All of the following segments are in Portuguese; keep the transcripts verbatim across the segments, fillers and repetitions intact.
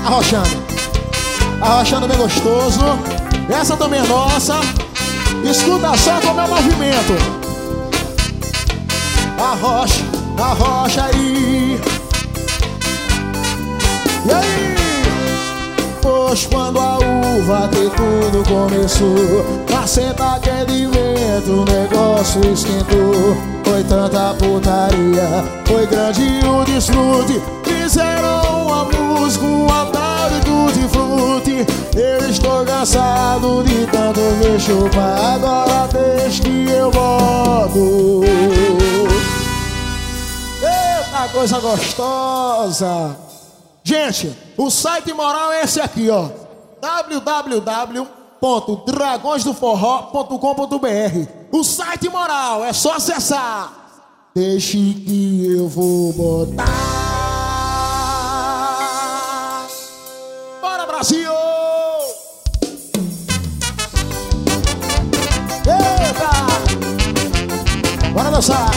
Arrochando, arrochando bem gostoso. Essa também é nossa. Escuta só como é o movimento. Arrocha, arrocha aí. E aí? Pois quando a uva que tudo começou, na senta que é de vento, o negócio esquentou. Foi tanta putaria, foi grande o desfrute. Fizeram uma música, um altar e tutti-frutti. Eu estou cansado de tanto me chupar. Agora deixa que eu volto. Eita, coisa gostosa. Gente, o site moral é esse aqui, ó. w w w ponto dragões do forró ponto com ponto b r. O site moral, é só acessar. Deixe que eu vou botar. Bora, Brasil! Eita! Bora dançar!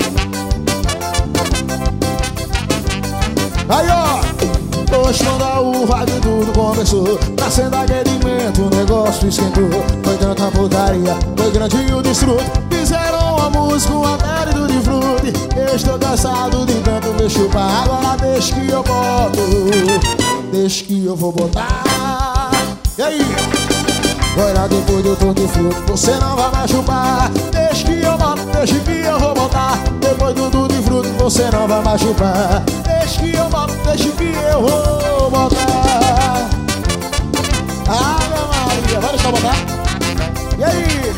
Aí, ó! Pois quando a uva de tudo começou, nascendo aquecimento, o negócio esquentou. Foi tanta putaria, foi grande o desfrute. Fizeram uma música, um altar do de fruta. Eu estou cansado de tanto me chupar. Agora deixa que eu boto, deixa que eu vou botar. E aí? Olha, depois do tudo de fruta, você não vai mais chupar. Deixa que eu boto, deixa que eu vou botar. Depois do tudo de fruta, você não vai mais chupar. Deixa que eu boto, deixa que eu vou botar. Ave Maria, vai deixar eu botar? E aí?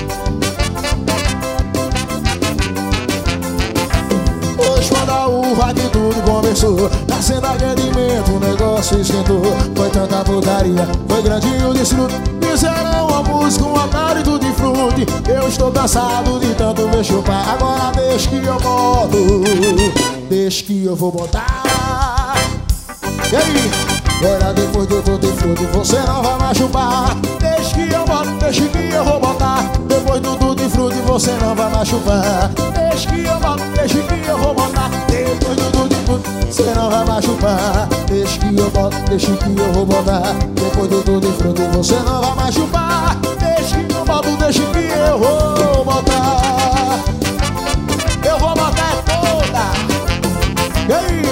Hoje quando a uva de tudo começou, nascendo aquecimento, o negócio esquentou. Foi tanta putaria, foi grande o desfrute. Fizeram uma música, um altar e tudo de fruta. Eu estou cansado de tanto me chupar. Agora deixa que eu boto, deixa que eu vou botar. E aí? Olha, depois do tudo de fruta, você não vai mais chupar. Deixa que eu boto, deixa que eu vou botar. Depois do tudo de fruta, você não vai mais chupar. Deixa que eu boto, deixa que eu vou botar. Depois do tudo de fruta, você não vai mais chupar. Deixa que eu boto, deixa que eu vou botar. Depois do tudo de fruta, você não vai mais chupar. Deixa que eu boto, deixa que eu vou botar. Eu vou botar toda. E aí?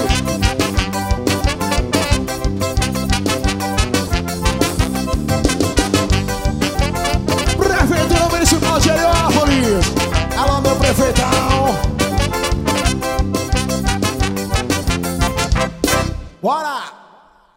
Prefeitura Municipal de Heliópolis. Alô, meu prefeitão. Bora!